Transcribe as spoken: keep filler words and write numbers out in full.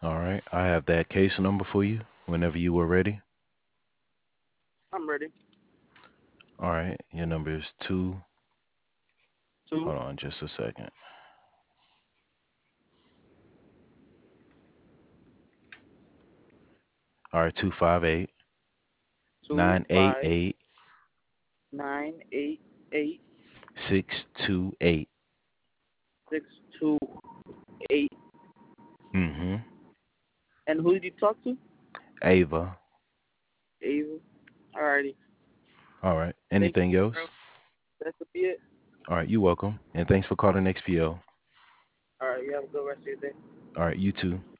All right. I have that case number for you whenever you were ready. I'm ready. All right. Your number is two. Two Hold on just a second. All right. Two five eight two nine eight five eight nine eight eight six two eight. six two eight. Mm-hmm. And who did you talk to? Ava. Ava. Alrighty. All right. Thank Anything you, bro. else? That could be it. All right. You're welcome. And thanks for calling X P O. Alright, you have a good rest of your day. All right. You too.